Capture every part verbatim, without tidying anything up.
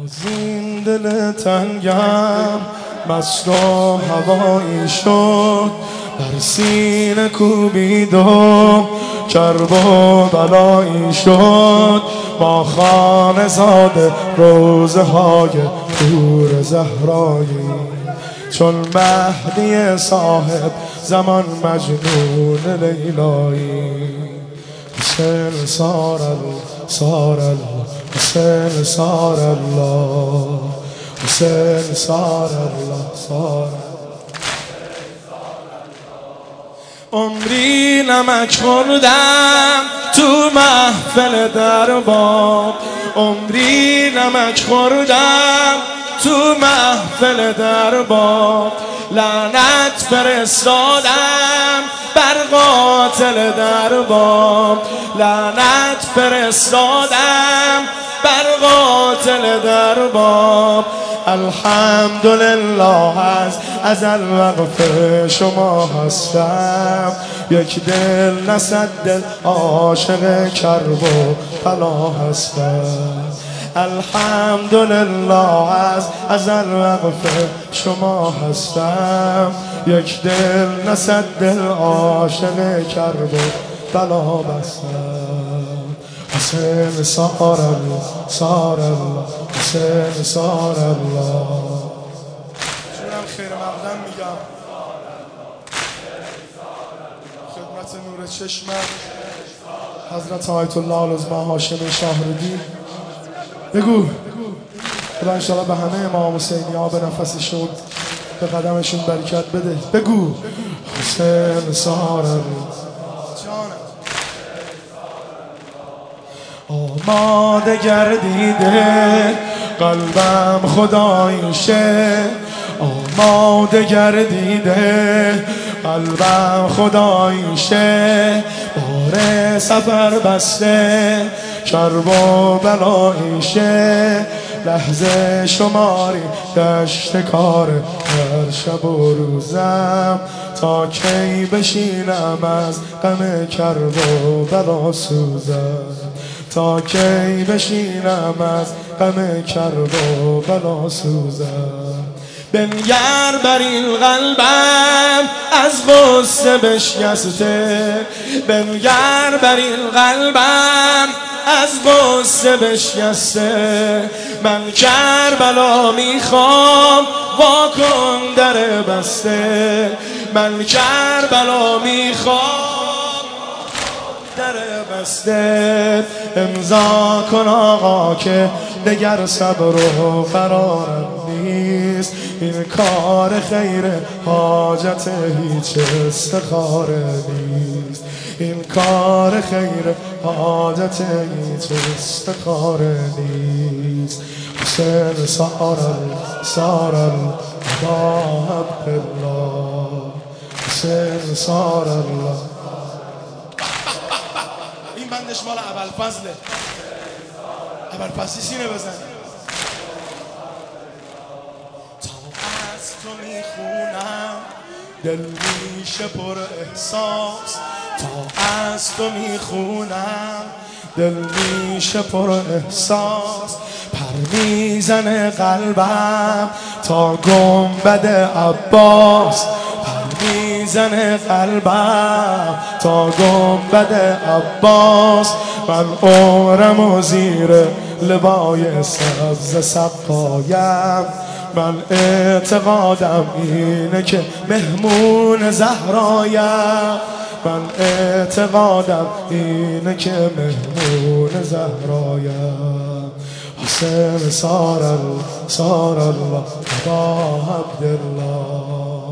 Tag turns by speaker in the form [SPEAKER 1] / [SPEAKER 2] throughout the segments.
[SPEAKER 1] زین دل تنگم مست و هوایی شد، در سینه کوبید و کرب و بلایی شد. با خانه زاده روزه های پور زهرایی، چون مهدی صاحب زمان مجنون لیلایی. حسین سار الله سار الله حسین سار الله حسین سار الله سار. عمری نمک خوردم تو محفل دربار، عمری نمک خوردم تو محفل دربار. لعنت فرستادم بر قاتل دربار، لعنت فرستادم بر قاتل دربار. الحمدلله از ازل وقف شما هستم، یک دل نه صد دل عاشق کرب و بلا هستم. الحمدلله از ازل وقف شما هستم، یک دل نه صد دل عاشق کرب و بلا بستم. حسین سار الله سار الله حسین سار الله. چونم خیر مقدم میگم خدمت نور چشمت حضرت آیت الله العظمی هاشم شاهردی. بگو خدا انشاءالله به همه امام حسینی ها به نفسشون به قدمشون برکت بده. بگو حسین سار الله. آماده گردیده قلبم خداییشه، آماده گردیده قلبم خداییشه. بار سفر بسته کرب و بلاییشه، لحظه شماری دشت کار هر شب و روزم. تا کی بشینم از غم کرب و بلا سوزم، تا کی بشینم از غم کرب و بلا سوزم. بنگر بر این قلبم از غصه بشکسته، بنگر بر این قلبم از غصه بشکسته. من کربلا میخوام واکن در بسته، من کربلا میخوام در بسته. امضا کن آقا که دگر صبر و قرارم نیست، این کار خیر حاجت هیچ استخاره نیست، این کار خیر حاجت هیچ استخاره نیست. حسین سار الله سار الله با عبدالله حسین سار الله. این بندش مال ابوالفضله، ابوالفضلی سینه بزن. تا از تو میخونم دل میشه پر احساس، تا از تو میخونم دل میشه پر احساس. پر میزنه قلبم تا گنبد عباس، پر میزنه قلبم تا گنبد عباس. من عمرم و زیر لبای سبز سقایم، من اعتقادم اینه که مهمون زهرایم، من اعتقادم اینه که مهمون زهرایم. حسین سار الله سار الله با عبدالله.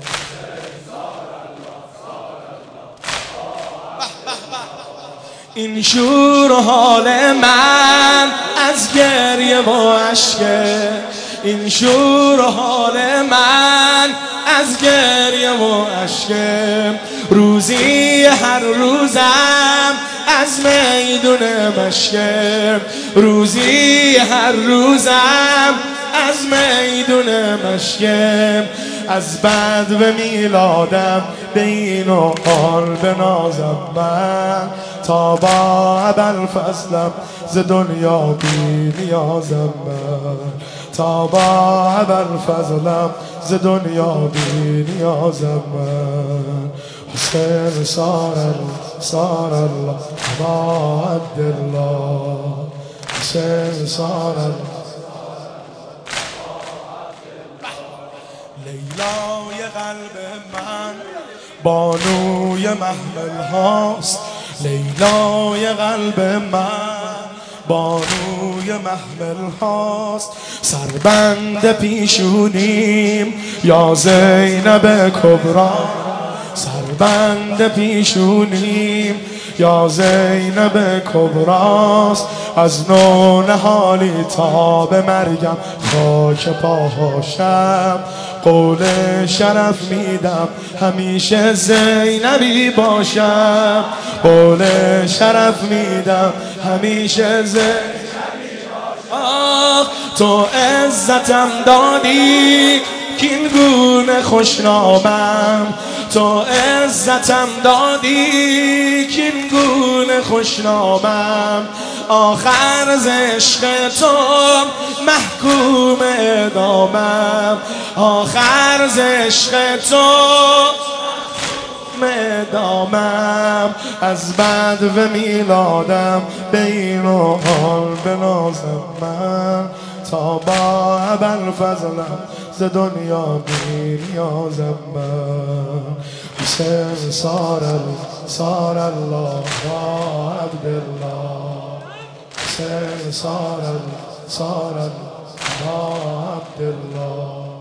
[SPEAKER 1] این شور و حال من از گریه و اشکه، این شور و حال من از گریه و اشکه. روزی هر روزم از میدون مشکه، روزی هر روزم از میدون مشکم، از بد به میلادم به این و حال بنازم من، تا با ابوالفضلم ز دنیا بی نیازم من، تا با ابوالفضلم ز دنیا بی نیازم من. حسین صار صار الله با عبدالله، حسین صار لیلای قلب من بانوی محمل هاست، لیلای قلب من بانوی محمل هاست، سربند پیشونیم یا زینب کبرا، سربند پیشونیم یا زینب کبراست، از نو نهالی تا به مرگم خاک پاهاشم، قول شرف میدم همیشه زینبی باشم، قول شرف میدم همیشه زینبی باشم. آه تو عزتم دادی کین گونه خوشنامم، تو عزتم دادی کین گونه خوشنامم، آخر ز عشق تو محکوم اعدامم، آخر ز عشق تو اعدامم، از بد و میلادم به این و حال بنازم من، تا با ابوالفضلم ز دنیا بی نیازم من. حسین صار صار الله با عبدالله، حسین صار صار با عبدالله.